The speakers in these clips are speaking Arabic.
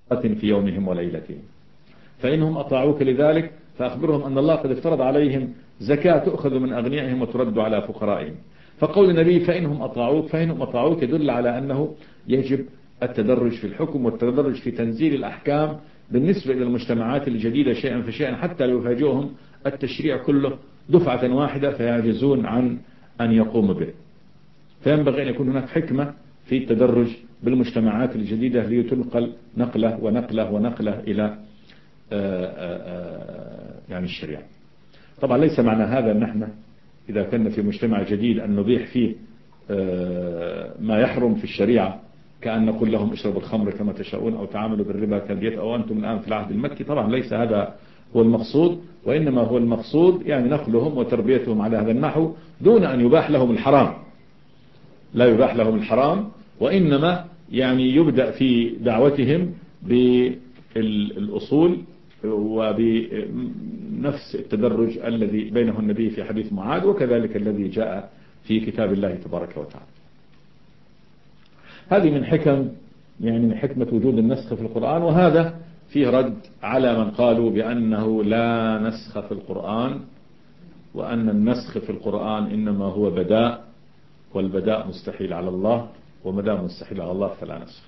في يومهم وليلتهم. فإنهم أطاعوك لذلك فأخبرهم أن الله قد افترض عليهم زكاة تؤخذ من أغنيائهم وترد على فقرائهم. فقول النبي فإنهم أطاعوك يدل على أنه يجب التدرج في الحكم والتدرج في تنزيل الأحكام بالنسبة إلى المجتمعات الجديدة شيئا فشيئا، حتى لو يفاجئهم التشريع كله دفعة واحدة فيعجزون عن أن يقوموا به. فينبغي أن يكون هناك حكمة في التدرج بالمجتمعات الجديدة ليتنقل نقلة ونقلة ونقلة إلى يعني الشريعة. طبعا ليس معنى هذا أن احنا إذا كنا في مجتمع جديد أن نبيح فيه ما يحرم في الشريعة، كأن نقول لهم اشربوا الخمر كما تشاءون أو تعاملوا بالربا كالديت أو أنتم الآن في العهد المكي. طبعا ليس هذا هو المقصود، وإنما هو المقصود يعني نقلهم وتربيتهم على هذا النحو دون أن يباح لهم الحرام. لا يباح لهم الحرام، وإنما يعني يبدأ في دعوتهم بالأصول وبنفس التدرج الذي بينه النبي في حديث معاذ، وكذلك الذي جاء في كتاب الله تبارك وتعالى. هذه من حكم يعني من حكمة وجود النسخ في القرآن، وهذا فيه رد على من قالوا بأنه لا نسخ في القرآن، وأن النسخ في القرآن إنما هو بداء، والبداء مستحيل على الله، وما دام مستحيل على الله فلا نسخ.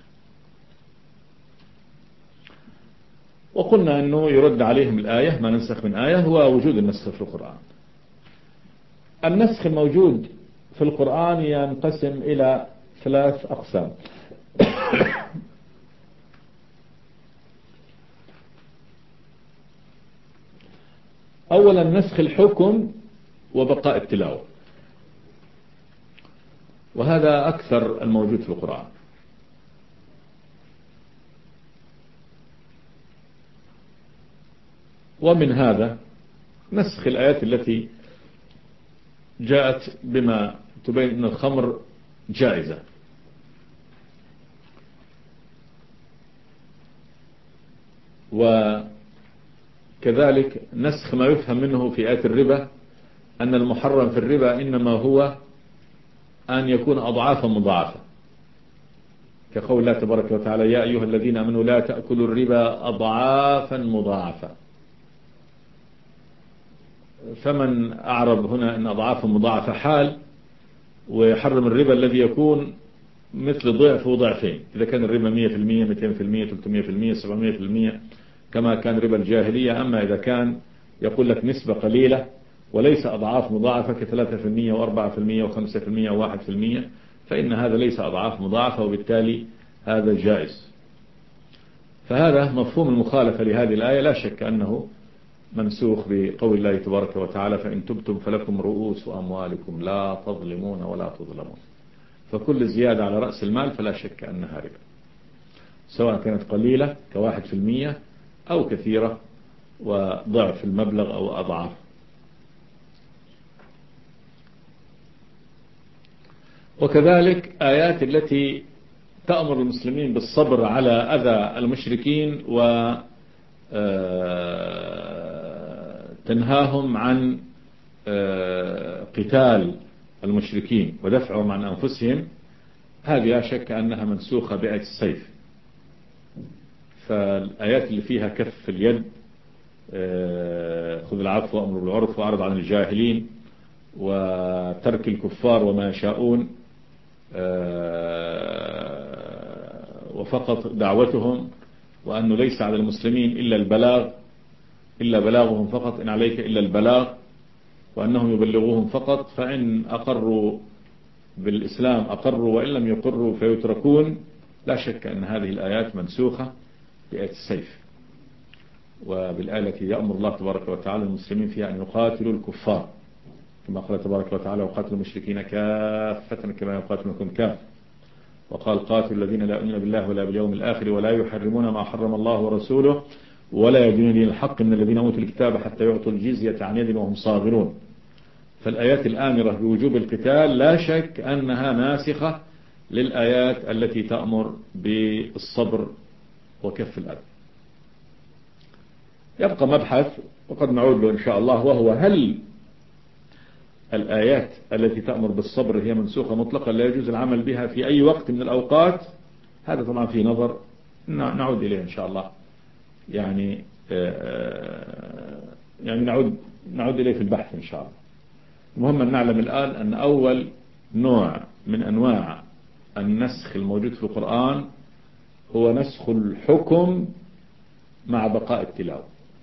وقلنا أنه يرد عليهم الآية ما ننسخ من آية هو وجود النسخ في القرآن. النسخ الموجود في القرآن ينقسم إلى 3 أقسام. أولا نسخ الحكم وبقاء التلاوة، وهذا أكثر الموجود في القرآن. ومن هذا نسخ الآيات التي جاءت بما تبين أن الخمر جائزة، وكذلك نسخ ما يفهم منه في آيات الربا أن المحرم في الربا إنما هو أن يكون أضعافا مضاعفة، كقول الله تبارك وتعالى يا أيها الذين آمنوا لا تأكلوا الربا أضعافا مضاعفة. فمن أعرب هنا أن أضعافا مضاعفة حال، ويحرم الربا الذي يكون مثل ضعف وضعفين، إذا كان الربا 100% 200% 300% 700% كما كان ربا الجاهلية. أما إذا كان يقول لك نسبة قليلة وليس أضعاف مضاعفة ك3% و4% و5% و1%، فإن هذا ليس أضعاف مضاعفة، وبالتالي هذا جائز. فهذا مفهوم المخالفة لهذه الآية لا شك أنه منسوخ بقول الله تبارك وتعالى فإن تبتم فلكم رؤوس أموالكم لا تظلمون ولا تظلمون. فكل زيادة على رأس المال فلا شك أنها ربا، سواء كانت قليلة ك1% أو كثيرة وضعف المبلغ أو أضعاف. وكذلك آيات التي تأمر المسلمين بالصبر على أذى المشركين وتنهاهم عن قتال المشركين ودفعهم عن أنفسهم، هذه لا شك أنها منسوخة بآية السيف. فالآيات اللي فيها كف اليد خذ العفو وأمر بالعرف وأعرض عن الجاهلين وترك الكفار وما يشاءون وفقط دعوتهم، وأنه ليس على المسلمين إلا البلاغ إلا بلاغهم فقط إن عليك إلا البلاغ، وأنهم يبلغوهم فقط، فإن أقروا بالإسلام أقروا وإن لم يقروا فيتركون. لا شك أن هذه الآيات منسوخة بآية السيف، وبالآية التي يأمر الله تبارك وتعالى المسلمين فيها أن يقاتلوا الكفار كما قال تبارك وتعالى وقاتلوا المشركين كافة كما يقاتلونكم كافة، وقال قاتلوا الذين لا يؤمنون بالله ولا باليوم الآخر ولا يحرمون ما حرم الله ورسوله ولا يدينون دين الحق من الذين أوتوا الكتاب حتى يعطوا الجزية عن يد وهم صاغرون. فالآيات الآمرة بوجوب القتال لا شك أنها ناسخة للآيات التي تأمر بالصبر وكف الأذى. يبقى مبحث وقد نعود له إن شاء الله، وهو هل الآيات التي تأمر بالصبر هي منسوخة مطلقا لا يجوز العمل بها في أي وقت من الأوقات؟ هذا طبعا في نظر نعود إليه إن شاء الله. يعني يعني نعود إليه في البحث إن شاء الله. المهم أن نعلم الآن أن أول نوع من أنواع النسخ الموجود في القرآن هو نسخ الحكم مع بقاء التلاوة.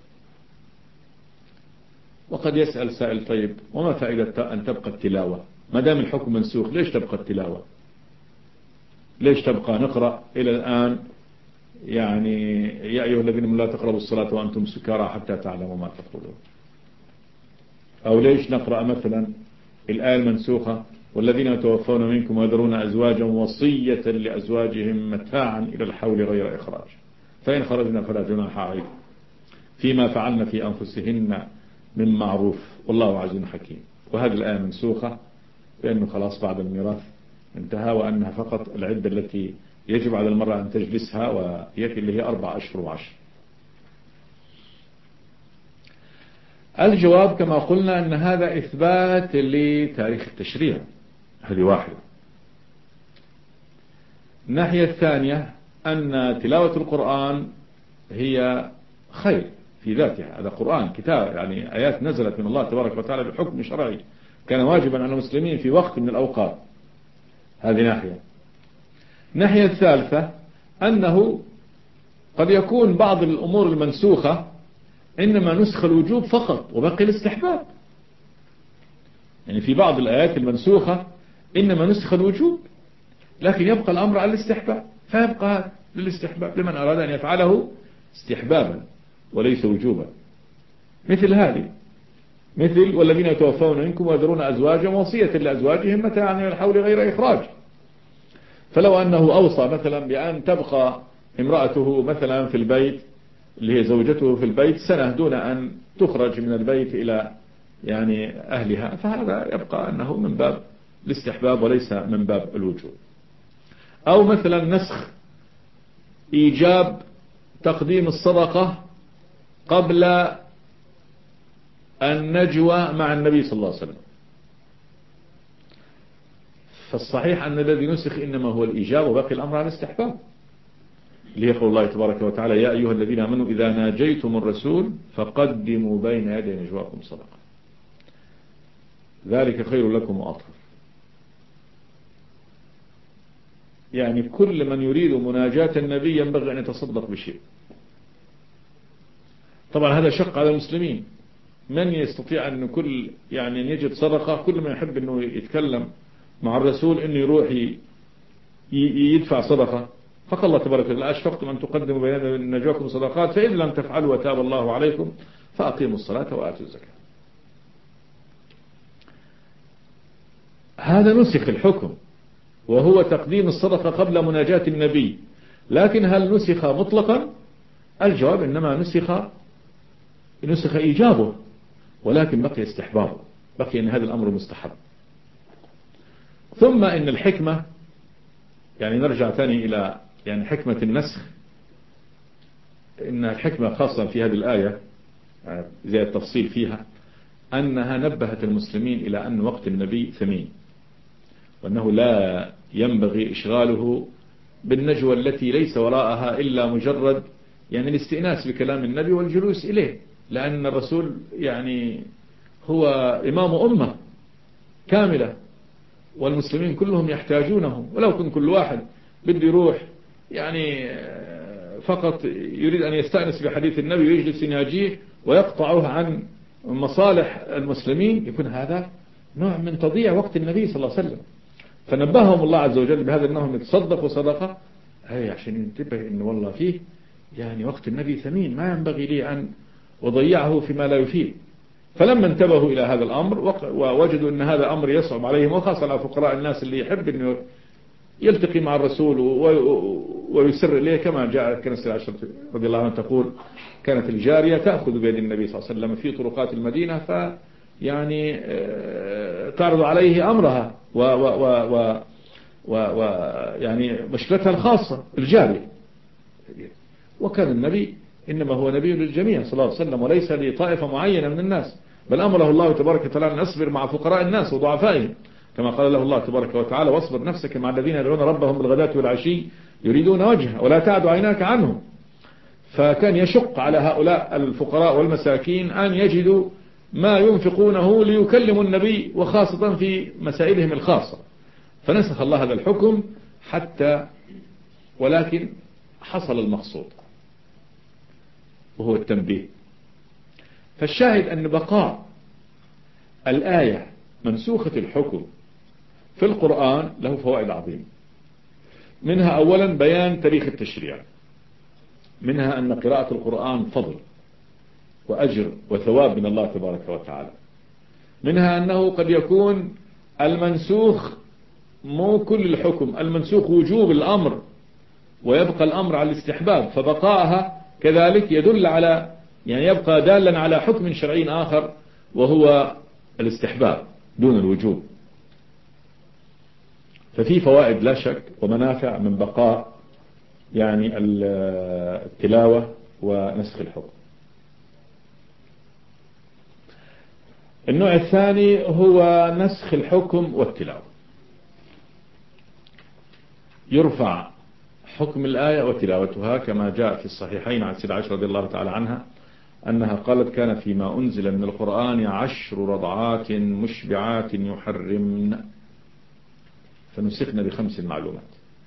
وقد يسأل سائل: طيب وما فائدة أن تبقى التلاوة ما دام الحكم منسوخ؟ ليش تبقى التلاوة؟ ليش تبقى نقرأ إلى الآن يعني يا أيها الذين لا تقربوا الصلاة وأنتم سكارى حتى تعلموا ما تقولون؟ أو ليش نقرأ مثلا الآية المنسوخة: والذين يتوفون منكم ويذرون أزواجا وصية لأزواجهم متاعا إلى الحول غير إخراج فإن خرجنا فلا جناح عليكم فيما فعلن في أنفسهن من معروف والله عزيز حكيم. وهذه الآية منسوخة لأنه خلاص بعد الميراث انتهى، وأنها فقط العدة التي يجب على المرأة أن تجلسها ويكفي اللي هي 4 أشهر و10. الجواب كما قلنا أن هذا إثبات لتاريخ التشريع، هذه واحدة. الناحية الثانية أن تلاوة القرآن هي خير في ذاتها، هذا قرآن كتاب يعني آيات نزلت من الله تبارك وتعالى بحكم شرعي كان واجبا على المسلمين في وقت من الأوقات. هذه ناحية. الناحية الثالثة أنه قد يكون بعض الأمور المنسوخة إنما نسخ الوجوب فقط وبقي الاستحباب. يعني في بعض الآيات المنسوخة إنما نسخ الوجوب لكن يبقى الأمر على الاستحباب، فيبقى للاستحباب لمن أراد أن يفعله استحبابا وليس وجوبا. مثل هذه، مثل والذين يتوفون منكم ويذرون أزواجا وصية لأزواجهم متاعا إلى الحول غير إخراج. فلو أنه أوصى مثلا بأن تبقى امرأته مثلا في البيت اللي هي زوجته في البيت سنة دون أن تخرج من البيت إلى يعني أهلها، فهذا يبقى أنه من باب الاستحباب وليس من باب الوجوب. أو مثلا نسخ إيجاب تقديم الصدقة قبل النجوى مع النبي صلى الله عليه وسلم. فالصحيح أن الذي نسخ إنما هو الإيجاب وباقي الأمر على الاستحباب، اللي يقول الله تبارك وتعالى: يا أيها الذين آمنوا إذا ناجيتم الرسول فقدموا بين يدي نجواكم صدقة ذلك خير لكم وأطهر. يعني كل من يريد مناجاة النبي ينبغي أن يتصدق بشيء. طبعا هذا شق على المسلمين، من يستطيع أن كل يعني أن يجد صدقة؟ كل من يحب أنه يتكلم مع الرسول أنه يروح يدفع صدقة. فقال الله تبارك وتعالى: أشفقتم أن تقدموا بين نجواكم صدقات فإن لم تفعلوا وتاب الله عليكم فأقيموا الصلاة وآتوا الزكاة. هذا نسخ الحكم وهو تقديم الصدقة قبل مناجاة النبي. لكن هل نسخ مطلقا؟ الجواب إنما نسخ إيجابه ولكن بقي استحبابه، بقي أن هذا الأمر مستحب. ثم إن الحكمة، يعني نرجع ثاني إلى يعني حكمة النسخ، إن الحكمة خاصة في هذه الآية زي التفصيل فيها أنها نبهت المسلمين إلى أن وقت النبي ثمين، وأنه لا ينبغي إشغاله بالنجوى التي ليس وراءها إلا مجرد يعني الاستئناس بكلام النبي والجلوس إليه، لأن الرسول يعني هو إمام أمة كاملة والمسلمين كلهم يحتاجونه. ولو كان كل واحد بده يروح يعني فقط يريد أن يستأنس بحديث النبي ويجلس يناجيه ويقطعه عن مصالح المسلمين، يكون هذا نوع من تضييع وقت النبي صلى الله عليه وسلم. فنبههم الله عز وجل بهذا أنهم يتصدقوا صدقة عشان ينتبه أن والله فيه يعني وقت النبي ثمين، ما ينبغي لي أن أضيعه فيما لا يفيد. فلما انتبهوا إلى هذا الأمر ووجدوا أن هذا أمر يصعب عليهم، وخاصة على فقراء الناس اللي يحب أنه يلتقي مع الرسول ويسر إليه، كما جاء كنس العشرة رضي الله عنه تقول: كانت الجارية تأخذ بيد النبي صلى الله عليه وسلم في طرقات المدينة يعني تعرض عليه أمرها يعني مشكلتها الخاصة الجارية. وكان النبي إنما هو نبي للجميع صلى الله عليه وسلم وليس لطائفة معينة من الناس، بل أمره الله تبارك وتعالى أن أصبر مع فقراء الناس وضعفائهم، كما قال له الله تبارك وتعالى: واصبر نفسك مع الذين يدعون ربهم بالغداة والعشي يريدون وجهه ولا تعد عيناك عنهم. فكان يشق على هؤلاء الفقراء والمساكين أن يجدوا ما ينفقونه ليكلموا النبي، وخاصة في مسائلهم الخاصة. فنسخ الله هذا الحكم حتى، ولكن حصل المقصود وهو التنبيه. فالشاهد أن بقاء الآية منسوخة الحكم في القرآن له فوائد عظيمة. منها أولا بيان تاريخ التشريع، منها أن قراءة القرآن فضل وأجر وثواب من الله تبارك وتعالى. منها أنه قد يكون المنسوخ مو كل الحكم، المنسوخ وجوب الأمر ويبقى الأمر على الاستحباب، فبقاءها كذلك يدل على، يعني يبقى دالا على حكم شرعي آخر وهو الاستحباب دون الوجوب. ففي فوائد لا شك ومنافع من بقاء يعني التلاوة ونسخ الحكم. النوع الثاني هو نسخ الحكم والتلاوة. يرفع حكم الآية وتلاوتها كما جاء في الصحيحين عن سيدة عائشة رضي الله تعالى عنها أنها قالت: كان فيما أنزل من القرآن 10 رضعات مشبعات يحرمن فنسخن ب5 معلومات.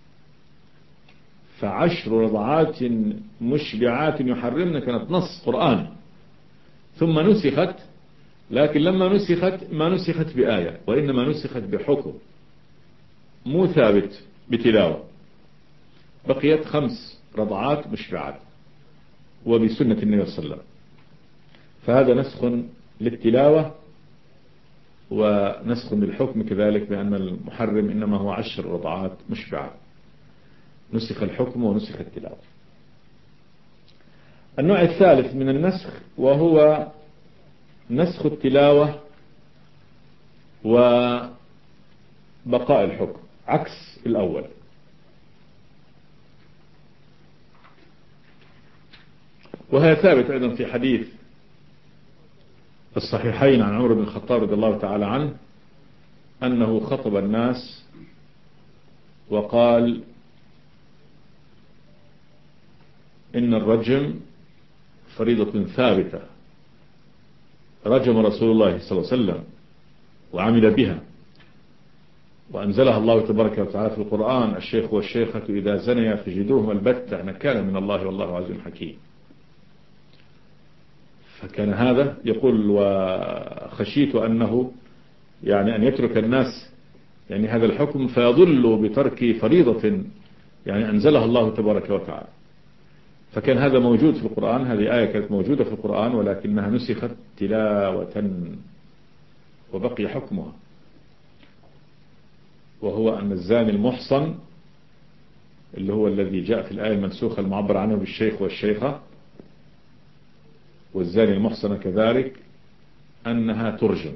ف10 رضعات مشبعات يحرمن كانت نص قرآن، ثم نسخت، لكن لما نسخت ما نسخت بآية وإنما نسخت بحكم مو ثابت بتلاوة، بقيت 5 رضعات مشبعات وبسنة النبي صلى الله عليه وسلم. فهذا نسخ للتلاوة ونسخ للحكم كذلك، بأن المحرم إنما هو 10 رضعات مشبعات، نسخ الحكم ونسخ التلاوة. النوع الثالث من النسخ وهو نسخ التلاوة وبقاء الحكم عكس الأول. وهي ثابت أيضا في حديث الصحيحين عن عمر بن الخطاب رضي الله تعالى عنه أنه خطب الناس وقال: إن الرجم فريضة ثابتة، رجم رسول الله صلى الله عليه وسلم وعمل بها، وأنزلها الله تبارك وتعالى في القرآن: الشيخ والشيخة إذا زنيا فجدوهما البتة نكالا من الله والله عزيز حكيم. فكان هذا يقول: وخشيت أنه يعني أن يترك الناس يعني هذا الحكم فيضل بترك فريضة يعني أنزلها الله تبارك وتعالى. فكان هذا موجود في القرآن، هذه آية كانت موجودة في القرآن ولكنها نسخت تلاوة وبقي حكمها، وهو أن الزاني المحصن اللي هو الذي جاء في الآية المنسوخة المعبر عنه بالشيخ والشيخة، والزاني المحصن كذلك أنها ترجم،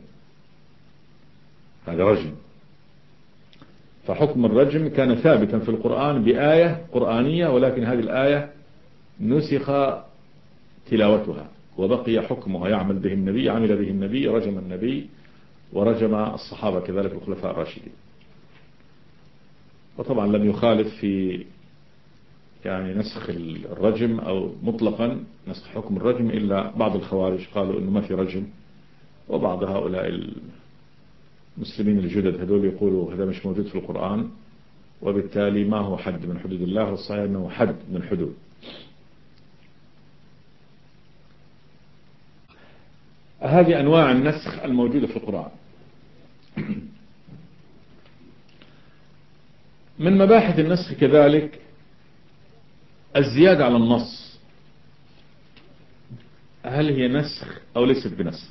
هذا رجم. فحكم الرجم كان ثابتا في القرآن بآية قرآنية، ولكن هذه الآية نسخ تلاوتها وبقي حكمها، يعمل به النبي، عمل به النبي، رجم النبي ورجم الصحابة كذلك الخلفاء الراشدين. وطبعا لم يخالف في يعني نسخ الرجم أو مطلقا نسخ حكم الرجم إلا بعض الخوارج قالوا إنه ما في رجم، وبعض هؤلاء المسلمين الجدد هذول يقولوا هذا مش موجود في القرآن وبالتالي ما هو حد من حدود الله، والصحيح أنه حد من الحدود. هذه أنواع النسخ الموجودة في القرآن. من مباحث النسخ كذلك الزيادة على النص، هل هي نسخ أو ليست بنسخ؟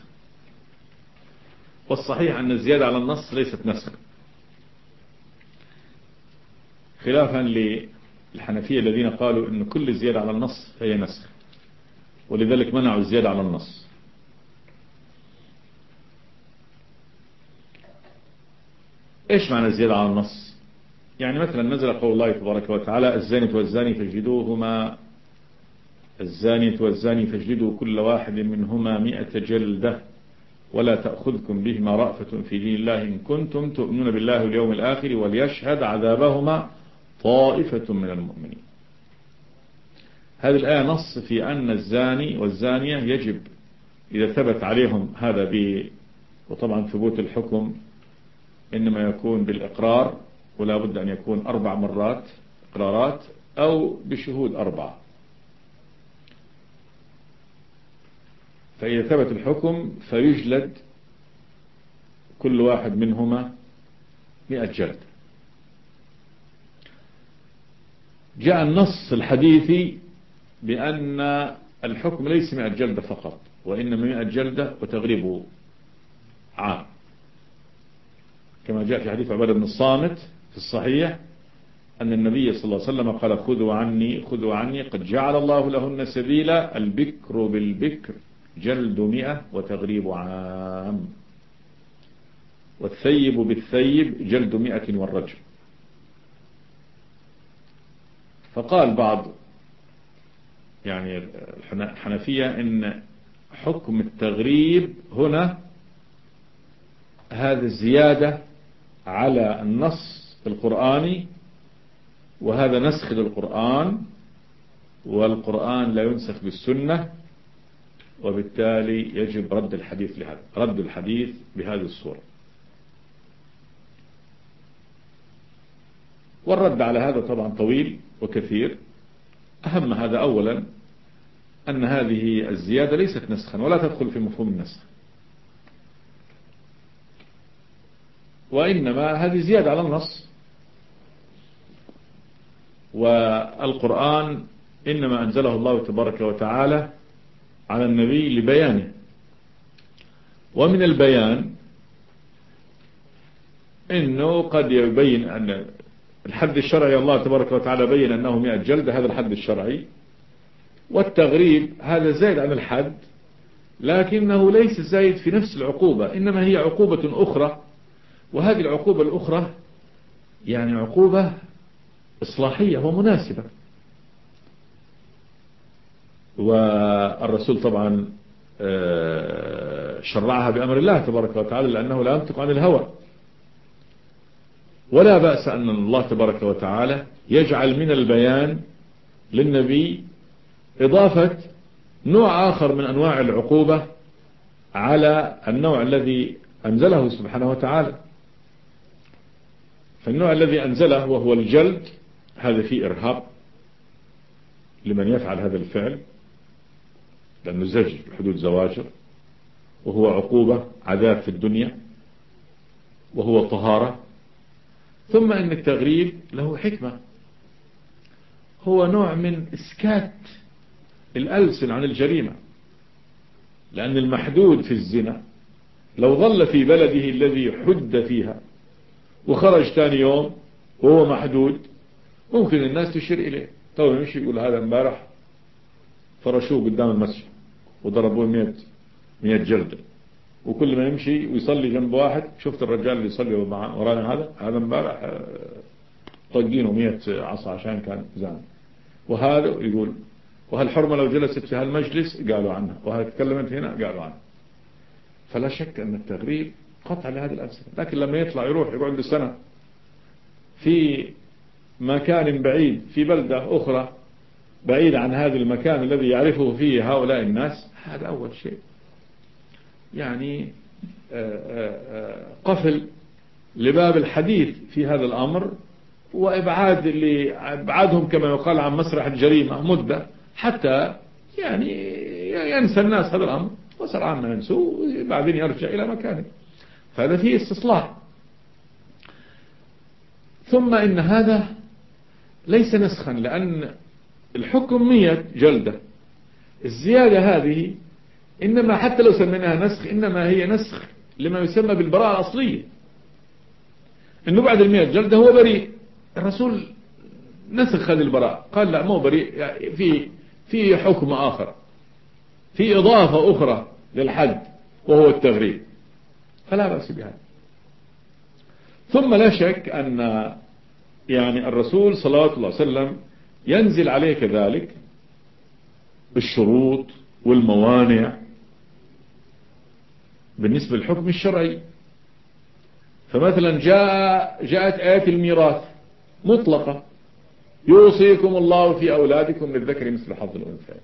والصحيح أن الزيادة على النص ليست نسخ، خلافا للحنفية الذين قالوا أن كل زيادة على النص هي نسخ، ولذلك منعوا الزيادة على النص. إيش معنى الزيادة على النص؟ يعني مثلا نزل قول الله تبارك وتعالى: الزانية والزاني فاجلدوهما، الزانية والزاني فاجلدوا كل واحد منهما 100 جلدة ولا تأخذكم بهما رأفة في دين الله إن كنتم تؤمنون بالله واليوم الآخر وليشهد عذابهما طائفة من المؤمنين. هذه الآية نص في أن الزاني والزانية يجب إذا ثبت عليهم هذا وطبعا ثبوت الحكم إنما يكون بالإقرار، ولا بد أن يكون 4 مرات إقرارات أو بشهود 4. فإذا ثبت الحكم فيجلد كل واحد منهما 100 جلد. جاء النص الحديثي بأن الحكم ليس 100 جلدة فقط، وإنما 100 جلدة وتغريب عام، كما جاء في حديث عبادة بن الصامت في الصحيح أن النبي صلى الله عليه وسلم قال خذوا عني قد جعل الله لهن سبيلا، البكر بالبكر جلد 100 وتغريب عام، والثيب بالثيب جلد 100 والرجم. فقال بعض يعني الحنفية إن حكم التغريب هنا هذا زيادة على النص القرآني، وهذا نسخ للقرآن، والقرآن لا ينسخ بالسنة، وبالتالي يجب رد الحديث بهذه الصورة. والرد على هذا طبعا طويل وكثير. أهم هذا أولا أن هذه الزيادة ليست نسخا ولا تدخل في مفهوم النسخ، وإنما هذه زيادة على النص، والقرآن إنما أنزله الله تبارك وتعالى على النبي لبيانه، ومن البيان إنه قد يبين أن الحد الشرعي الله تبارك وتعالى بين أنه 100 جلدة، هذا الحد الشرعي، والتغريب هذا زائد عن الحد، لكنه ليس زائد في نفس العقوبة، إنما هي عقوبة أخرى، وهذه العقوبة الأخرى يعني عقوبة إصلاحية ومناسبة. والرسول طبعا شرعها بأمر الله تبارك وتعالى، لأنه لا ينطق عن الهوى، ولا بأس أن الله تبارك وتعالى يجعل من البيان للنبي إضافة نوع آخر من أنواع العقوبة على النوع الذي أنزله سبحانه وتعالى. فالنوع الذي أنزله وهو الجلد، هذا فيه إرهاب لمن يفعل هذا الفعل، لأنه زجر بحدود زواجر، وهو عقوبة عذاب في الدنيا، وهو طهارة. ثم إن التغريب له حكمة، هو نوع من إسكات الألسن عن الجريمة، لأن المحدود في الزنا لو ظل في بلده الذي حد فيها وخرج ثاني يوم وهو محدود، ممكن الناس تشير إليه، تو يمشي يقول هذا امبارح فرشوه قدام المسجد وضربوه 100 جلدة، وكل ما يمشي ويصلي جنب واحد، شفت الرجال اللي يصلي ورانا هذا امبارح طقينه 100 عصا عشان كان زاني. وهذا يقول وهالحرمة لو جلست في هالمجلس قالوا عنها، وهتكلمت هنا قالوا عنها. فلا شك أن التغريب قطع لهذه الأمثلة، لكن لما يطلع يروح يقعد سنة في مكان بعيد في بلدة أخرى بعيد عن هذا المكان الذي يعرفه فيه هؤلاء الناس، هذا أول شيء يعني قفل لباب الحديث في هذا الأمر، وإبعادهم كما يقال عن مسرح الجريمة مدة حتى يعني ينسى الناس هذا الأمر، وسرعان ما ينسوه بعدين يرجع إلى مكانه. فهذا فيه استصلاح. ثم إن هذا ليس نسخا، لأن الحكم 100 جلدة، الزيادة هذه إنما حتى لو سميناها نسخ إنما هي نسخ لما يسمى بالبراءة الأصلية، إنه بعد 100 جلدة هو بريء. الرسول نسخ هذه البراءة، قال لا مو بريء، يعني في حكم آخر، في إضافة أخرى للحد وهو التغريب، فلا بأس بهذا. ثم لا شك أن يعني الرسول صلى الله عليه وسلم ينزل عليه كذلك بالشروط والموانع بالنسبة للحكم الشرعي. فمثلا جاءت آيات الميراث مطلقة يوصيكم الله في أولادكم للذكر مثل حظ الأنثى،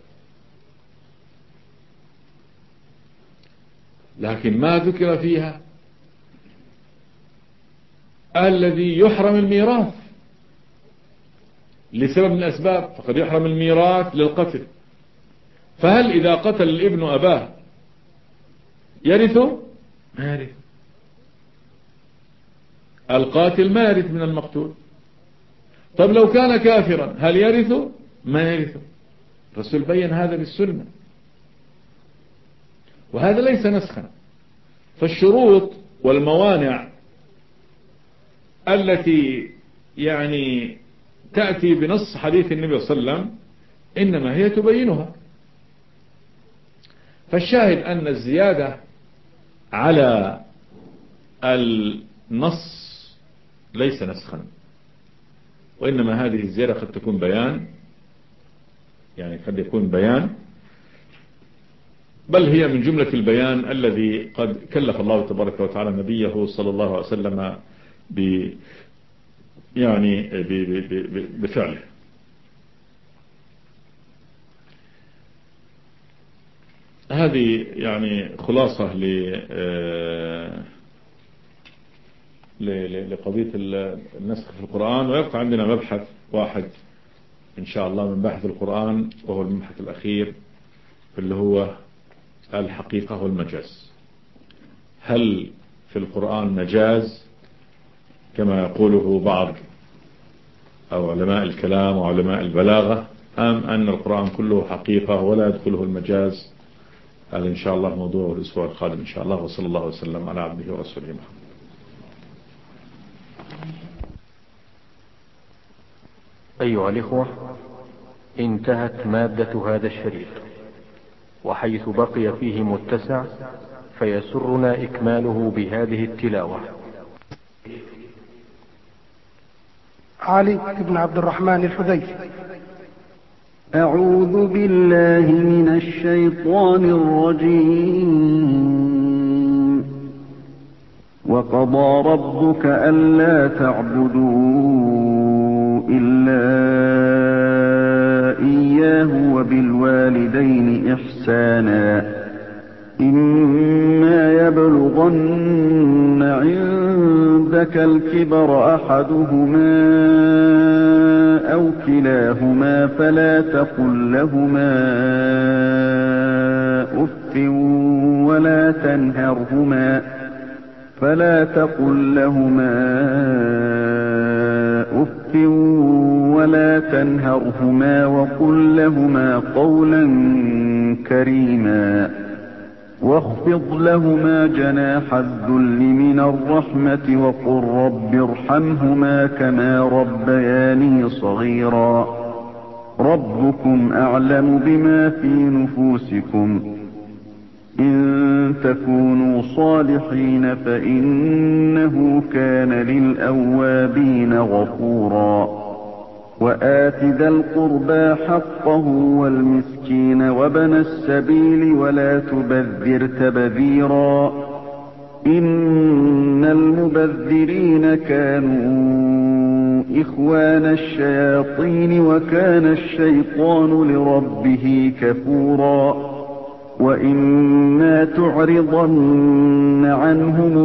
لكن ما ذكر فيها الذي يحرم الميراث لسبب من الأسباب، فقد يحرم الميراث للقتل. فهل إذا قتل الابن أباه يرثه؟ ما يرث. القاتل ما يرث من المقتول. طب لو كان كافرا هل يرثه؟ ما يرثه. الرسول بين هذا بالسنة، وهذا ليس نسخا. فالشروط والموانع التي يعني تأتي بنص حديث النبي صلى الله عليه وسلم إنما هي تبينها. فالشاهد أن الزيادة على النص ليس نسخا، وإنما هذه الزيادة قد تكون بيان، يعني قد يكون بيان، بل هي من جملة البيان الذي قد كلف الله تبارك وتعالى نبيه صلى الله عليه وسلم بفعله. هذه يعني خلاصة لقضية النسخ في القرآن. ويبقى عندنا مبحث واحد إن شاء الله من بحث القرآن، وهو المبحث الأخير اللي هو الحقيقة والمجاز. هل في القرآن مجاز كما يقوله بعض أو علماء الكلام وعلماء البلاغة، أم أن القرآن كله حقيقة ولا يدخله المجاز؟ هذا إن شاء الله موضوع الأسبوع القادم إن شاء الله. وصلى الله وسلم على عبده ورسوله محمد. أيها الإخوة، انتهت مادة هذا الشريط، وحيث بقي فيه متسع فيسرنا إكماله بهذه التلاوة. علي بن عبد الرحمن الحذيفي. أعوذ بالله من الشيطان الرجيم. وقضى ربك ألا تعبدوا إلا إياه وبالوالدين إحسانا إما يبلغن عندك الكبر أحدهما أو كلاهما فلا تقل لهما أف ولا تنهرهما وقل لهما قولا كريما. واخفض لهما جناح الذل من الرحمة وقل رب ارحمهما كما ربياني صغيرا. ربكم أعلم بما في نفوسكم، إن تكونوا صالحين فإنه كان للأوابين غفورا. وآت ذا القربى حقه والمسكين وابن السبيل ولا تبذر تبذيرا، إن المبذرين كانوا إخوان الشياطين وكان الشيطان لربه كفورا. وإما تعرضن عنهم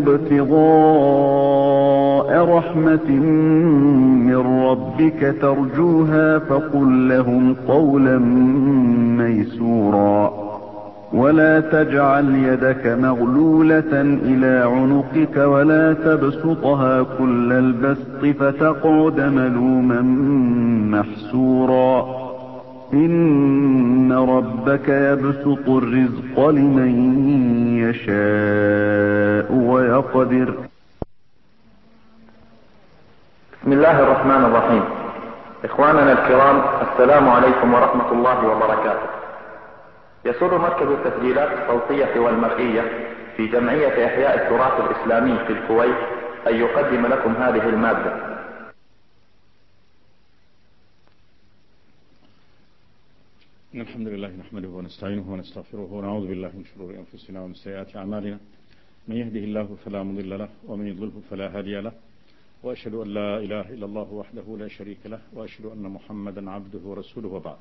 ابتغاء رحمة من ربك ترجوها فقل لهم قولا ميسورا. ولا تجعل يدك مغلولة إلى عنقك ولا تبسطها كل البسط فتقعد ملوما محسورا. إن ربك يبسط الرزق لمن يشاء ويقدر. بسم الله الرحمن الرحيم. إخواننا الكرام، السلام عليكم ورحمة الله وبركاته. يسر مركز التسجيلات الصوتية والمرئية في جمعية إحياء التراث الإسلامي في الكويت أن يقدم لكم هذه المادة. الحمد لله نحمده ونستعينه ونستغفره ونعوذ بالله من شرور أنفسنا ومن سيئات أعمالنا. من يهده الله فلا مضل له ومن يضلله فلا هادي له، وأشهد أن لا إله إلا الله وحده لا شريك له وأشهد أن محمدا عبده ورسوله وبعد.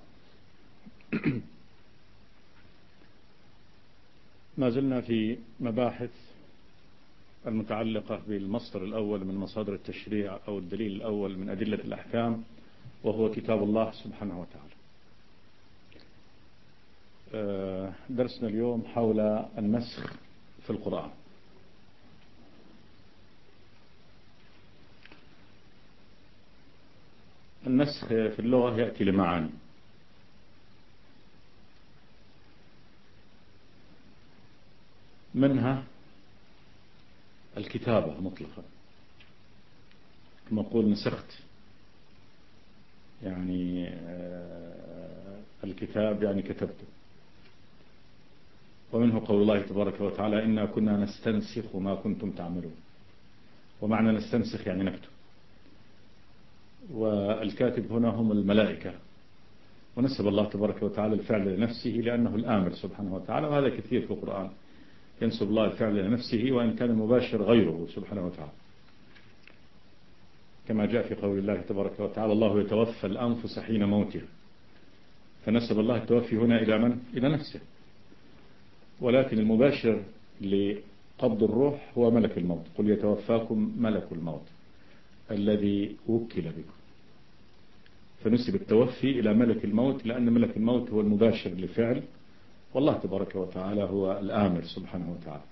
ما زلنا في مباحث المتعلقة بالمصدر الأول من مصادر التشريع أو الدليل الأول من أدلة الأحكام، وهو كتاب الله سبحانه وتعالى. درسنا اليوم حول النسخ في القرآن. النسخ في اللغة يأتي لمعاني، منها الكتابة مطلقا، كما نقول نسخت، يعني الكتاب يعني كتبته. ومنه قول الله تبارك وتعالى إنا كنا نستنسخ ما كنتم تعملون، ومعنى نستنسخ يعني نكتب. والكاتب هنا هم الملائكة، ونسب الله تبارك وتعالى الفعل لنفسه لأنه الآمر سبحانه وتعالى، وهذا كثير في القرآن ينسب الله الفعل لنفسه وإن كان المباشر غيره سبحانه وتعالى، كما جاء في قول الله تبارك وتعالى الله يتوفى الأنفس حين موتها، فنسب الله التوفي هنا إلى من؟ إلى نفسه. ولكن المباشر لقبض الروح هو ملك الموت، قل يتوفاكم ملك الموت الذي وكل بكم، فنسب التوفي إلى ملك الموت لأن ملك الموت هو المباشر لفعل، والله تبارك وتعالى هو الآمر سبحانه وتعالى.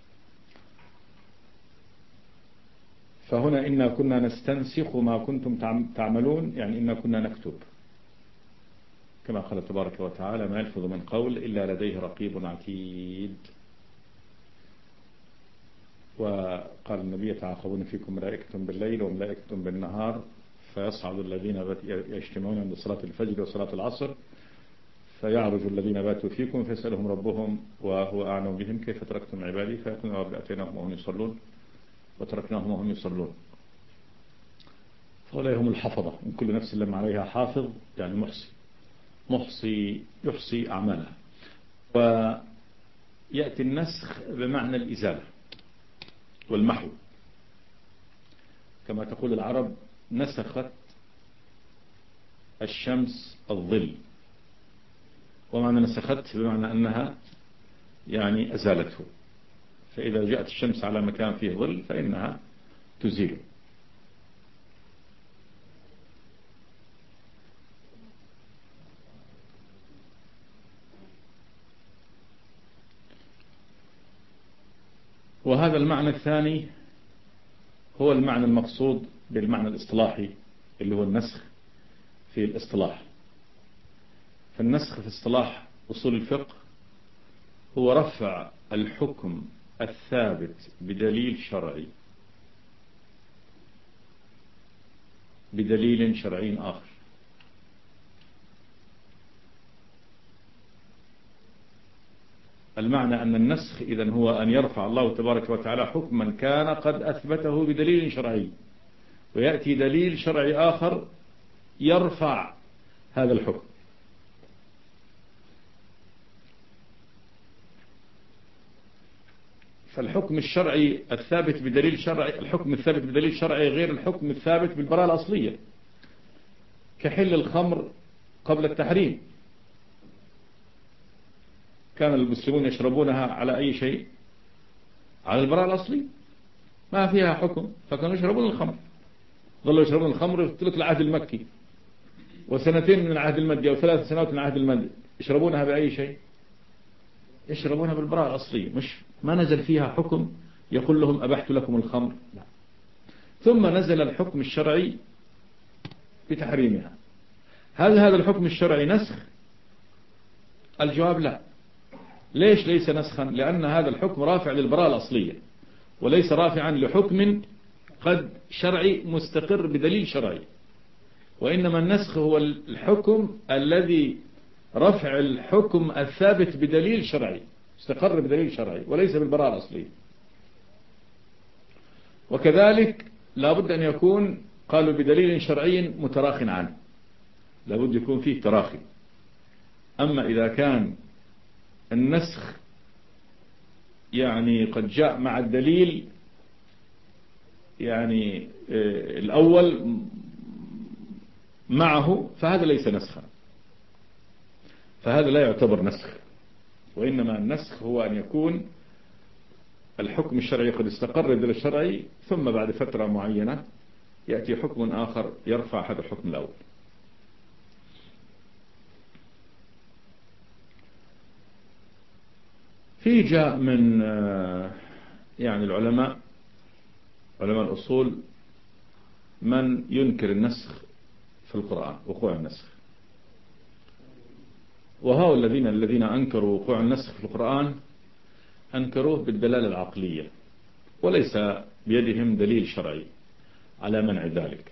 فهنا إنا كنا نستنسخ ما كنتم تعملون، يعني إنا كنا نكتب، كما قال تبارك وتعالى ما يلفظ من قول إلا لديه رقيب عتيد. وقال النبي يتعاقبون فيكم ملائكة بالليل وملائكة بالنهار، فيصعد الذين يجتمعون عند صلاة الفجر وصلاة العصر، فيعرج الذين باتوا فيكم فيسألهم ربهم وهو أعلم بهم كيف تركتم عبادي، فيقولون رب أتيناهم وهم يصلون وتركناهم وهم يصلون. فأولئك هم الحفظة، من كل نفس لما عليها حافظ، يعني محصي يحصي أعمالها. ويأتي النسخ بمعنى الإزالة والمحو، كما تقول العرب نسخت الشمس الظل، ومعنى نسخت بمعنى أنها يعني أزالته، فإذا جاءت الشمس على مكان فيه ظل فإنها تزيله. وهذا المعنى الثاني هو المعنى المقصود بالمعنى الاصطلاحي اللي هو النسخ في الاصطلاح. فالنسخ في اصطلاح أصول الفقه هو رفع الحكم الثابت بدليل شرعي بدليل شرعي آخر. المعنى أن النسخ إذن هو أن يرفع الله تبارك وتعالى حكما كان قد أثبته بدليل شرعي، ويأتي دليل شرعي آخر يرفع هذا الحكم. فالحكم الشرعي الثابت بدليل شرعي، الحكم الثابت بدليل شرعي غير الحكم الثابت بالبراءة الأصلية، كحل الخمر قبل التحريم، كان المسلمون يشربونها على أي شيء؟ على البراءة الأصلية، ما فيها حكم، فكانوا يشربون الخمر، ظلوا يشربون الخمر في العهد المكي، وسنتين من العهد المدي أو 3 سنوات من العهد المدي، يشربونها بأي شيء؟ يشربونها بالبراءة الأصلية، مش ما نزل فيها حكم يقول لهم أبحت لكم الخمر، لا. ثم نزل الحكم الشرعي بتحريمها. هل هذا الحكم الشرعي نسخ؟ الجواب لا. ليش ليس نسخا؟ لأن هذا الحكم رافع للبراءة الأصلية، وليس رافعا لحكم قد شرعي مستقر بدليل شرعي، وإنما النسخ هو الحكم الذي رفع الحكم الثابت بدليل شرعي استقر بدليل شرعي وليس بالبراءة الأصلية. وكذلك لابد أن يكون قالوا بدليل شرعي متراخٍ عنه، لابد يكون فيه تراخي. أما إذا كان النسخ يعني قد جاء مع الدليل يعني الأول معه فهذا ليس نسخا، فهذا لا يعتبر نسخ، وإنما النسخ هو أن يكون الحكم الشرعي قد استقر الدليل الشرعي ثم بعد فترة معينة يأتي حكم آخر يرفع هذا الحكم الأول. في جاء من يعني العلماء علماء الأصول من ينكر النسخ في القرآن، وقوع النسخ، وهؤلاء الذين أنكروا وقوع النسخ في القرآن أنكروه بالدلالة العقلية، وليس بيدهم دليل شرعي على منع ذلك.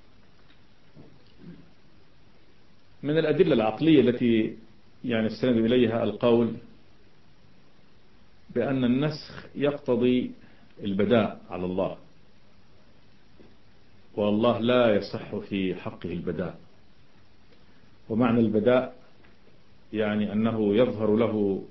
من الأدلة العقلية التي يعني استند إليها القول بأن النسخ يقتضي البداء على الله، والله لا يصح في حقه البداء، ومعنى البداء يعني أنه يظهر له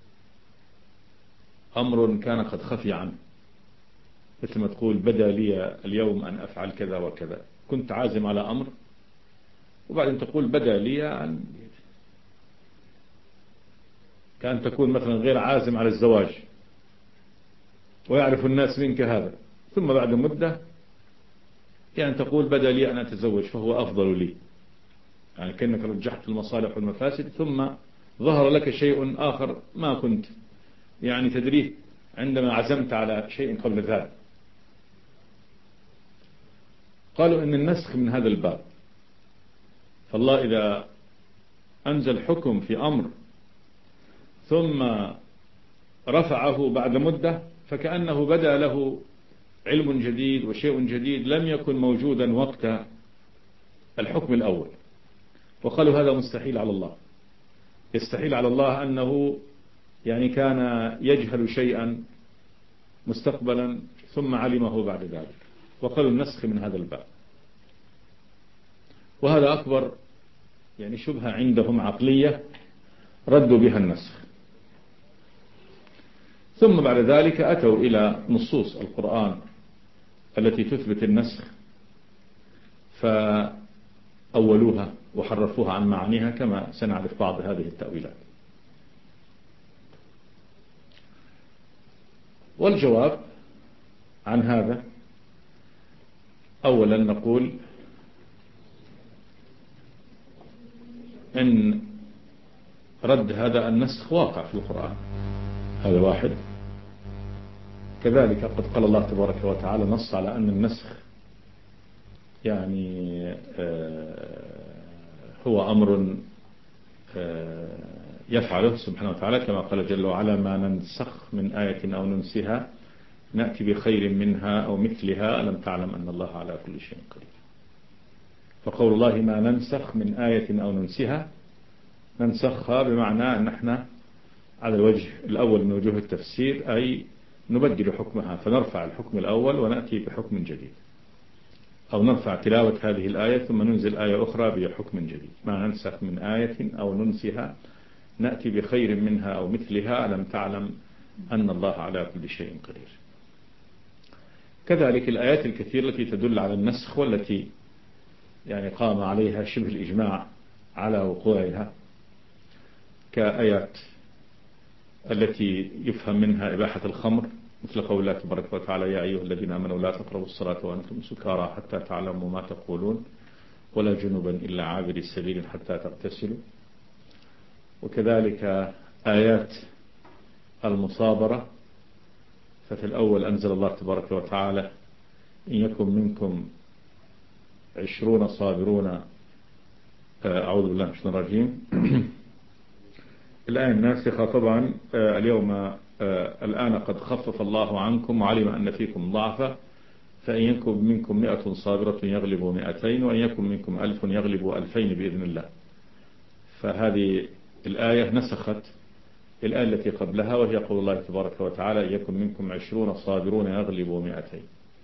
أمر كان قد خفي عنه، مثل ما تقول بدا لي اليوم أن أفعل كذا وكذا، كنت عازم على أمر وبعدين تقول بدا لي أن، كأن تكون مثلا غير عازم على الزواج ويعرف الناس منك هذا، ثم بعد مدة يعني تقول بدا لي أن أتزوج فهو أفضل لي، يعني كأنك رجحت المصالح والمفاسد، ثم ظهر لك شيء آخر ما كنت يعني تدريه عندما عزمت على شيء قبل ذلك. قالوا إن النسخ من هذا الباب، فالله إذا أنزل حكم في أمر ثم رفعه بعد مدة فكأنه بدأ له علم جديد وشيء جديد لم يكن موجودا وقت الحكم الأول. وقالوا هذا مستحيل على الله، يستحيل على الله أنه يعني كان يجهل شيئا مستقبلا ثم علمه بعد ذلك، وقالوا النسخ من هذا الباب. وهذا أكبر يعني شبهة عندهم عقلية ردوا بها النسخ. ثم بعد ذلك أتوا إلى نصوص القرآن التي تثبت النسخ فأولوها وحرفوها عن معانيها كما سنعرف بعض هذه التأويلات. والجواب عن هذا أولا نقول إن رد هذا النسخ واقع في القرآن، هذا واحد. كذلك قد قال الله تبارك وتعالى نص على أن النسخ يعني هو أمر يفعله سبحانه وتعالى، كما قال جل وعلا ما ننسخ من آية أو ننسها نأتي بخير منها أو مثلها ألم تعلم أن الله على كل شيء قدير. فقول الله ما ننسخ من آية أو ننسها، ننسخها بمعنى أن احنا على الوجه الأول من وجوه التفسير أي نبدل حكمها، فنرفع الحكم الأول ونأتي بحكم جديد، أو نرفع تلاوة هذه الآية ثم ننزل آية أخرى بحكم جديد. ما ننسخ من آية أو ننسها نأتي بخير منها أو مثلها ألم تعلم أن الله على كل شيء قدير. كذلك الآيات الكثيرة التي تدل على النسخ والتي يعني قام عليها شبه الإجماع على وقوعها، كآيات التي يفهم منها إباحة الخمر مثل قول الله تبارك وتعالى يا أيها الذين آمنوا لا تقربوا الصلاة وأنتم سكارى حتى تعلموا ما تقولون ولا جنبا إلا عابر السبيل حتى تغتسلوا. وكذلك آيات المصابرة، ففي الأول أنزل الله تبارك وتعالى إن يكن منكم 20 صابرون أعوذ بالله من الشيطان الرجيم. الآية الناسخة طبعا اليوم الآن قد خفف الله عنكم وعلم أن فيكم ضعفا فإن يكن منكم 100 صابرة يغلبوا 200 وإن يكن منكم 1000 يغلبوا 2000 بإذن الله. فهذه الآية نسخت الآية التي قبلها وهي قول الله تبارك وتعالى إن يكن منكم 20 صابرون يغلبوا 200.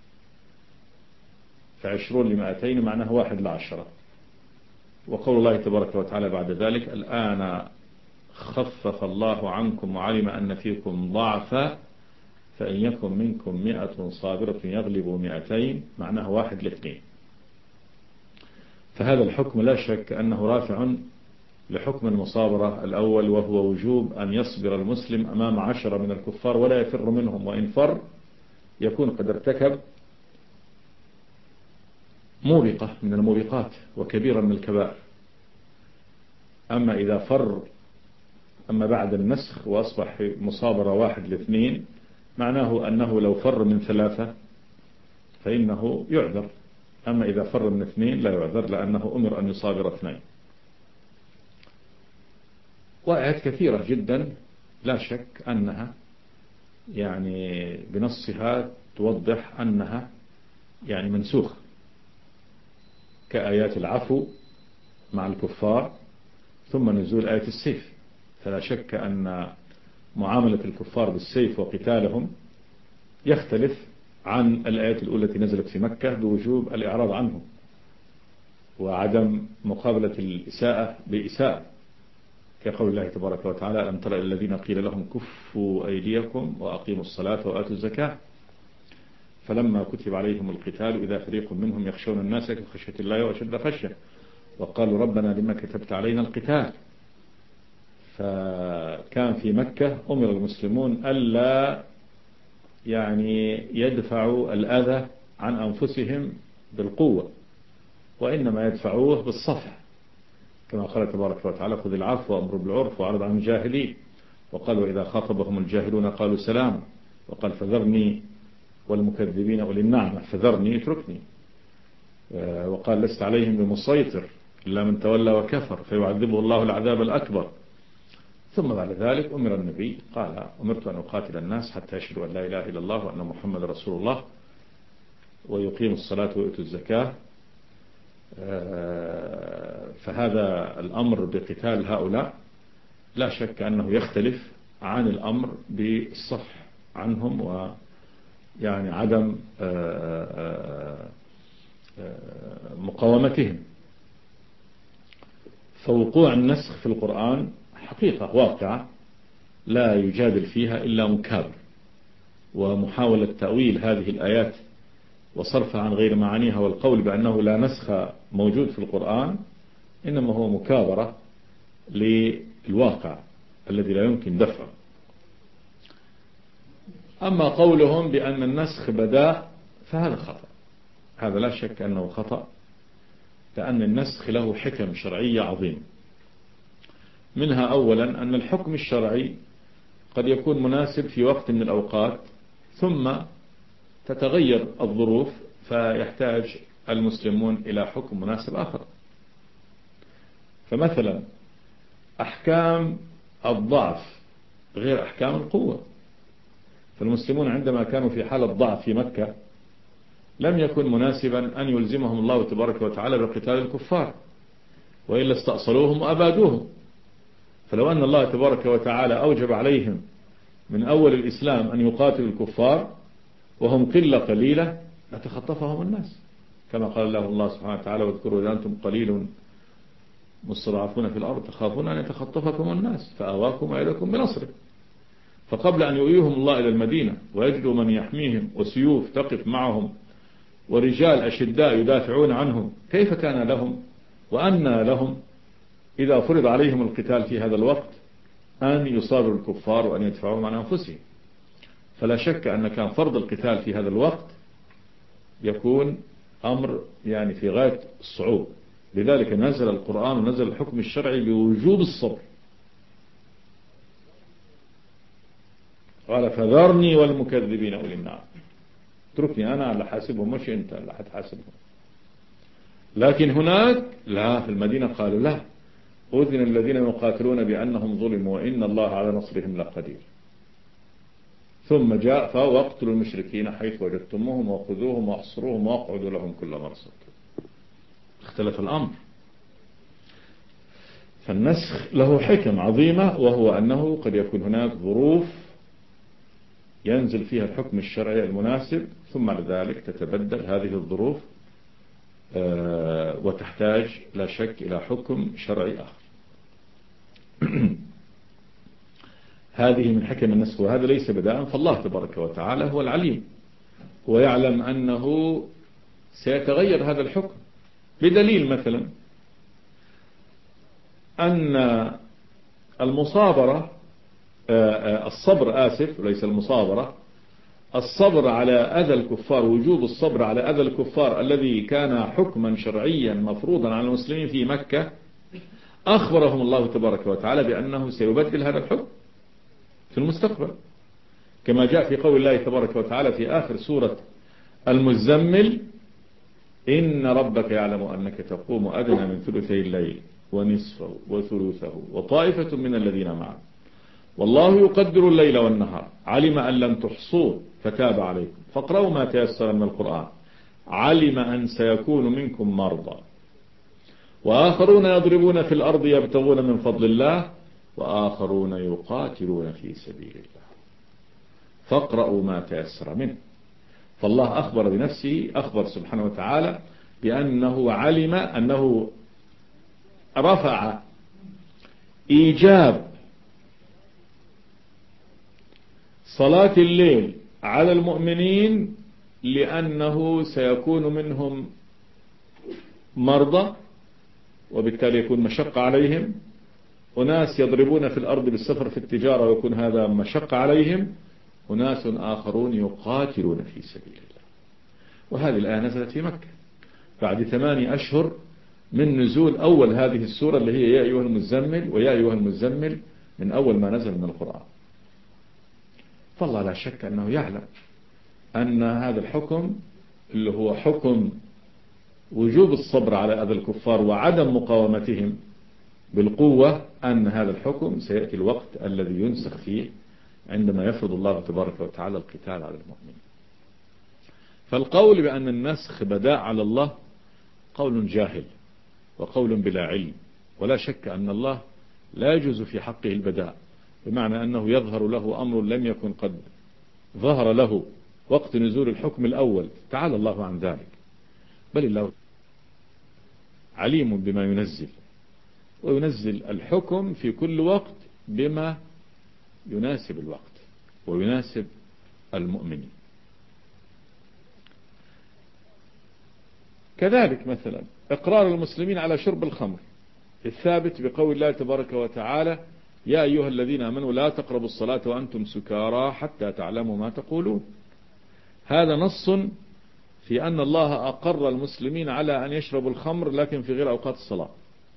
ف20 ل200 معناه 1 ل10. وقول الله تبارك وتعالى بعد ذلك الآن خفف الله عنكم وعلم أن فيكم ضعفا فإن يكن منكم 100 صابرة يغلبوا 200، معناه 1 ل2. فهذا الحكم لا شك أنه رافع لحكم المصابرة الأول، وهو وجوب أن يصبر المسلم أمام 10 من الكفار ولا يفر منهم، وإن فر يكون قد ارتكب موبقة من الموبقات وكبيرة من الكبائر. أما إذا فر أما بعد النسخ وأصبح مصابرة 1 ل2، معناه أنه لو فر من 3 فإنه يعذر، أما إذا فر من 2 لا يعذر، لأنه أمر أن يصابر 2. وآيات كثيرة جدا لا شك أنها يعني بنصها توضح أنها يعني منسوخ، كآيات العفو مع الكفار ثم نزول آية السيف. فلا شك أن معاملة الكفار بالسيف وقتالهم يختلف عن الآيات الأولى التي نزلت في مكة بوجوب الإعراض عنهم وعدم مقابلة الإساءة بإساءة، كقول الله تبارك وتعالى: ألم تر الذين قيل لهم كفوا أيديكم وأقيموا الصلاة وآتوا الزكاة فلما كتب عليهم القتال إذا فريق منهم يخشون الناس كخشية الله وأشد خشية وقالوا ربنا لما كتبت علينا القتال. فكان في مكة أمر المسلمون ألا يعني يدفعوا الأذى عن أنفسهم بالقوة، وإنما يدفعوه بالصفح، كما قال تبارك وتعالى: خذ العفو وأمر بالعرف وأعرض عن الجاهلين. وقال: وإذا خاطبهم الجاهلون قالوا سلام. وقال: فذرني والمكذبين أولي النعمة، فذرني اتركني. وقال: لست عليهم بمسيطر إلا من تولى وكفر فيعذبه الله العذاب الأكبر. ثم بعد ذلك أمر النبي قال: أمرت أن أقاتل الناس حتى يشهدوا أن لا إله إلا الله وأن محمد رسول الله ويقيموا الصلاة ويؤتوا الزكاة. فهذا الأمر بقتال هؤلاء لا شك أنه يختلف عن الأمر بالصفح عنهم ويعني عدم مقاومتهم. فوقوع النسخ في القرآن حقيقة واقعة لا يجادل فيها إلا مكابر، ومحاولة تأويل هذه الآيات وصرفها عن غير معانيها والقول بأنه لا نسخ موجود في القرآن إنما هو مكابرة للواقع الذي لا يمكن دفعه. أما قولهم بأن النسخ بدأ فهذا خطأ، هذا لا شك أنه خطأ، لأن النسخ له حكم شرعية عظيمة. منها أولا أن الحكم الشرعي قد يكون مناسب في وقت من الأوقات ثم تتغير الظروف فيحتاج المسلمون إلى حكم مناسب آخر. فمثلا أحكام الضعف غير أحكام القوة. فالمسلمون عندما كانوا في حالة ضعف في مكة لم يكن مناسبا أن يلزمهم الله تبارك وتعالى بقتال الكفار، وإلا استأصلوهم وأبادوهم. فلو أن الله تبارك وتعالى أوجب عليهم من أول الإسلام أن يقاتلوا الكفار وهم قلة قليلة لتخطفهم الناس، كما قال الله سبحانه وتعالى: واذكروا إذا أنتم قليل مستضعفون في الأرض تخافون أن يتخطفكم الناس فآواكم وأيدكم بنصره. فقبل أن يؤيهم الله إلى المدينة ويجدوا من يحميهم وسيوف تقف معهم ورجال أشداء يدافعون عنهم، كيف كان لهم وأن لهم إذا فرض عليهم القتال في هذا الوقت أن يصابوا الكفار وأن يدفعوهم عن أنفسهم؟ فلا شك أن كان فرض القتال في هذا الوقت يكون أمر يعني في غاية الصعوبة. لذلك نزل القرآن ونزل الحكم الشرعي بوجوب الصبر. قال: فذرني والمكذبين أولي النعم، اتركني أنا اللي حاسبهم مش أنت اللي حتحاسبهم. لكن هناك لا، في المدينة قالوا لا، أذن الذين يقاتلون بأنهم ظلموا وإن الله على نصرهم لقدير. ثم جاء: فاقتلوا المشركين حيث وجدتموهم وخذوهم واحصروهم واقعدوا لهم كل مرصد. اختلف الأمر. فالنسخ له حكم عظيمة، وهو أنه قد يكون هناك ظروف ينزل فيها الحكم الشرعي المناسب ثم لذلك تتبدل هذه الظروف وتحتاج لا شك إلى حكم شرعي آخر. هذه من حكم النسخ، وهذا ليس بداء، فالله تبارك وتعالى هو العليم ويعلم أنه سيتغير هذا الحكم، بدليل مثلا أن المصابرة الصبر وليس المصابرة، الصبر على أذى الكفار، وجوب الصبر على أذى الكفار الذي كان حكما شرعيا مفروضا على المسلمين في مكة، أخبرهم الله تبارك وتعالى بأنه سيبدل هذا الحكم في المستقبل، كما جاء في قول الله تبارك وتعالى في آخر سورة المزمل: إن ربك يعلم أنك تقوم أدنى من ثلثي الليل ونصفه وثلثه وطائفة من الذين معه والله يقدر الليل والنهار علم أن لم تحصوه فتاب عليكم فاقرأوا ما تيسر من القرآن علم أن سيكون منكم مرضى وآخرون يضربون في الأرض يبتغون من فضل الله وآخرون يقاتلون في سبيل الله فاقرأوا ما تيسر منه. فالله أخبر بنفسه، أخبر سبحانه وتعالى بأنه علم أنه رفع إيجاب صلاة الليل على المؤمنين لأنه سيكون منهم مرضى وبالتالي يكون مشقة عليهم، وناس يضربون في الأرض بالسفر في التجارة ويكون هذا مشقة عليهم، وناس آخرون يقاتلون في سبيل الله. وهذه الآية نزلت في مكة بعد 8 أشهر من نزول أول هذه السورة اللي هي يا أيها المزمل ويا أيها المزمل، من أول ما نزل من القرآن. فالله لا شك أنه يعلم أن هذا الحكم اللي هو حكم وجوب الصبر على أذى الكفار وعدم مقاومتهم بالقوة، أن هذا الحكم سيأتي الوقت الذي ينسخ فيه عندما يفرض الله تبارك وتعالى القتال على المؤمنين. فالقول بأن النسخ بداء على الله قول جاهل وقول بلا علم، ولا شك أن الله لا يجوز في حقه البداء، بمعنى أنه يظهر له أمر لم يكن قد ظهر له وقت نزول الحكم الأول، تعالى الله عن ذلك، بل الله عليم بما ينزل، وينزل الحكم في كل وقت بما يناسب الوقت ويناسب المؤمنين. كذلك مثلا إقرار المسلمين على شرب الخمر الثابت بقول الله تبارك وتعالى يا أيها الذين آمنوا لا تقربوا الصلاة وأنتم سكارى حتى تعلموا ما تقولون. هذا نص في أن الله أقر المسلمين على أن يشربوا الخمر لكن في غير أوقات الصلاة،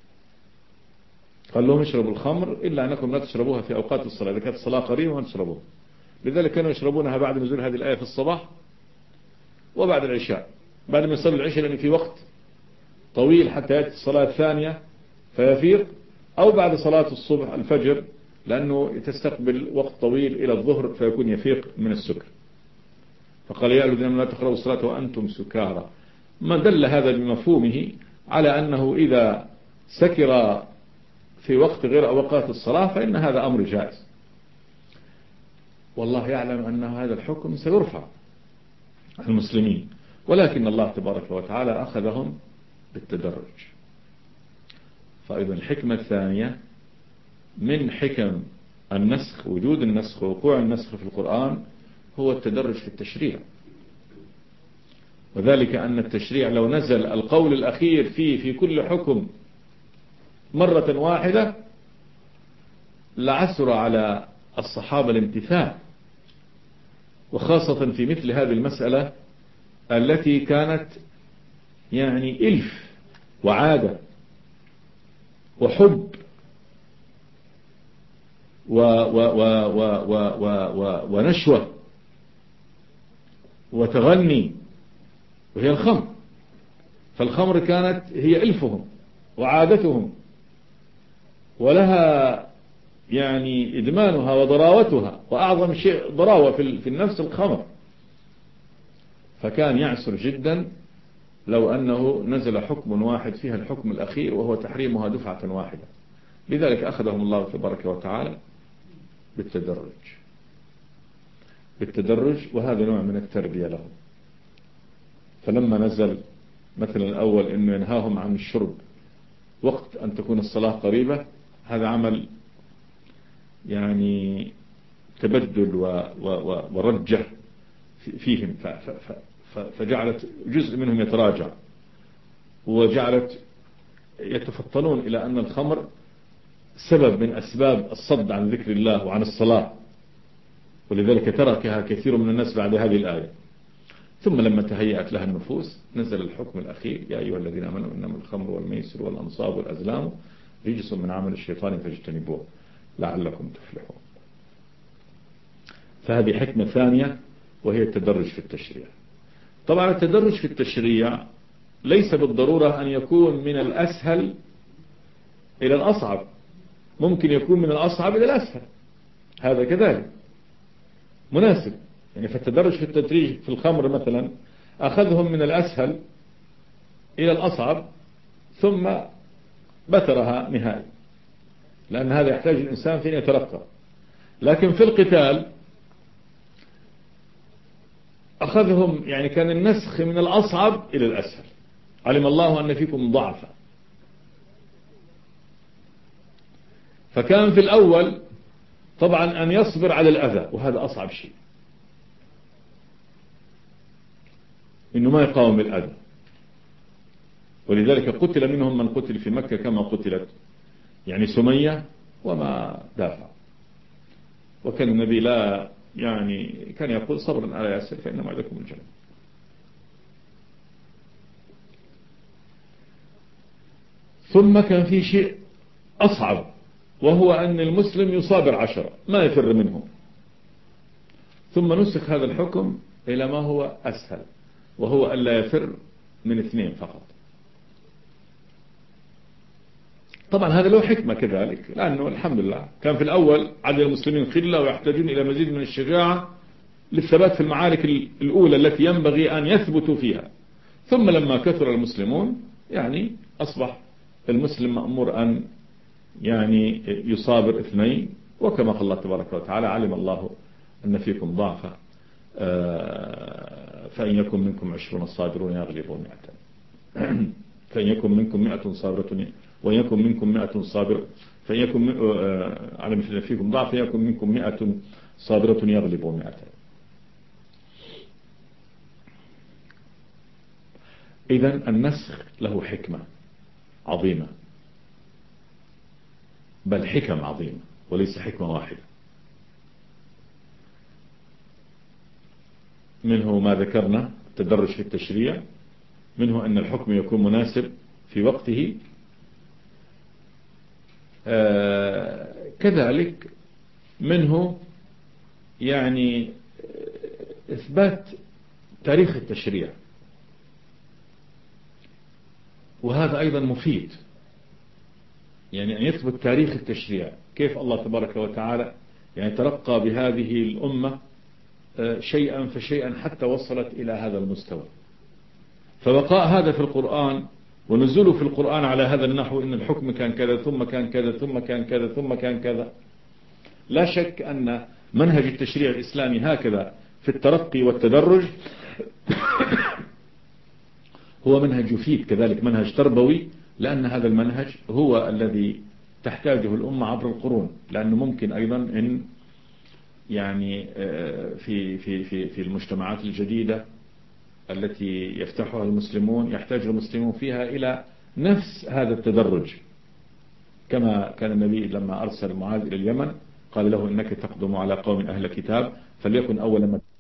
قال لهم اشربوا الخمر إلا أنكم لا تشربوها في أوقات الصلاة، إذا كانت الصلاة قريبة وأن تشربوها. لذلك كانوا يشربونها بعد نزول هذه الآية في الصباح وبعد العشاء، بعد ما يصلي العشاء لأن في وقت طويل حتى يأتي الصلاة الثانية فيفيق، أو بعد صلاة الصبح الفجر لأنه تستقبل وقت طويل إلى الظهر فيكون يفيق من السكر. فقال يا الذين لا تقربوا الصلاة وأنتم سكارى، ما دل هذا بمفهومه على أنه إذا سكر في وقت غير أوقات الصلاة فإن هذا أمر جائز. والله يعلم أن هذا الحكم سيرفع المسلمين، ولكن الله تبارك وتعالى أخذهم بالتدرج. فإذا الحكمة الثانية من حكم النسخ، وجود النسخ ووقوع النسخ في القرآن، هو التدرج في التشريع، وذلك أن التشريع لو نزل القول الأخير فيه في كل حكم مرة واحدة لعسر على الصحابة الامتثال، وخاصة في مثل هذه المسألة التي كانت يعني إلف وعادة وحب ونشوة وتغني، وهي الخمر. فالخمر كانت هي إلفهم وعادتهم، ولها يعني إدمانها وضراوتها، وأعظم شيء ضراوة في النفس الخمر. فكان يعسر جدا لو أنه نزل حكم واحد فيها الحكم الأخير وهو تحريمها دفعة واحدة. لذلك أخذهم الله تبارك وتعالى بالتدرج، وهذا نوع من التربية لهم. فلما نزل مثلا الأول أنه ينهاهم عن الشرب وقت أن تكون الصلاة قريبة، هذا عمل يعني تبدل ورجة فيهم، فجعلت جزء منهم يتراجع، وجعلت يتفطنون إلى أن الخمر سبب من أسباب الصد عن ذكر الله وعن الصلاة، ولذلك تركها كثير من الناس بعد هذه الآية. ثم لما تهيأت لها النفوس نزل الحكم الأخير: يا أيها الذين آمنوا إنما الخمر والميسر والأنصاب والأزلام رجس من عمل الشيطان فاجتنبوه لعلكم تفلحون. فهذه حكمة ثانية، وهي التدرج في التشريع. طبعا التدرج في التشريع ليس بالضرورة أن يكون من الأسهل إلى الأصعب، ممكن يكون من الأصعب إلى الأسهل، هذا كذلك مناسب. يعني فالتدرج في التدريج في الخمر مثلا أخذهم من الأسهل إلى الأصعب ثم بترها نهائي، لأن هذا يحتاج الإنسان في أن يترقى. لكن في القتال أخذهم، يعني كان النسخ من الأصعب إلى الأسهل. علم الله أن فيكم ضعفا، فكان في الأول طبعا أن يصبر على الأذى، وهذا أصعب شيء، إنه ما يقاوم الأذى. ولذلك قتل منهم من قتل في مكة كما قتلت يعني سمية وما دافع. وكان النبي لا يعني كان يقول: صبرا على ياسر فإن موعدكم الجنة. ثم كان في شيء أصعب، وهو أن المسلم يصابر 10 ما يفر منهم. ثم نسخ هذا الحكم إلى ما هو أسهل، وهو ألا يفر من 2 فقط. طبعا هذا له حكمة كذلك، لأنه الحمد لله كان في الأول عدد المسلمين قلة ويحتاجون إلى مزيد من الشجاعة للثبات في المعارك الأولى التي ينبغي أن يثبتوا فيها. ثم لما كثر المسلمون يعني أصبح المسلم مأمور أن يعني يصابر 2. وكما قال الله تبارك وتعالى: علم الله أن فيكم ضعفا فإن يكن منكم 20 صابرون يغلبوا 200 فإن يكن منكم 100 صابرة وإن يكن منكم 100 صابرة فإن يكن علم فيكم ضعف فإن يكن منكم 100 صابرة يغلبوا 200. إذن النسخ له حكمة عظيمة، بل حكم عظيمة وليس حكمة واحدة. منه ما ذكرنا التدرج في التشريع، منه أن الحكم يكون مناسب في وقته، كذلك منه يعني إثبات تاريخ التشريع، وهذا أيضا مفيد، يعني أن يثبت تاريخ التشريع، كيف الله تبارك وتعالى يعني ترقى بهذه الأمة شيئا فشيئا حتى وصلت إلى هذا المستوى. فبقاء هذا في القرآن ونزوله في القرآن على هذا النحو، إن الحكم كان كذا ثم كان كذا ثم كان كذا ثم كان كذا. لا شك أن منهج التشريع الإسلامي هكذا في الترقي والتدرج هو منهج يفيد، كذلك منهج تربوي، لأن هذا المنهج هو الذي تحتاجه الأمة عبر القرون. لأنه ممكن أيضا إن يعني في المجتمعات الجديدة التي يفتحها المسلمون يحتاج المسلمون فيها إلى نفس هذا التدرج، كما كان النبي لما أرسل معاذ إلى اليمن قال له: إنك تقدم على قوم أهل كتاب فليكن أول ما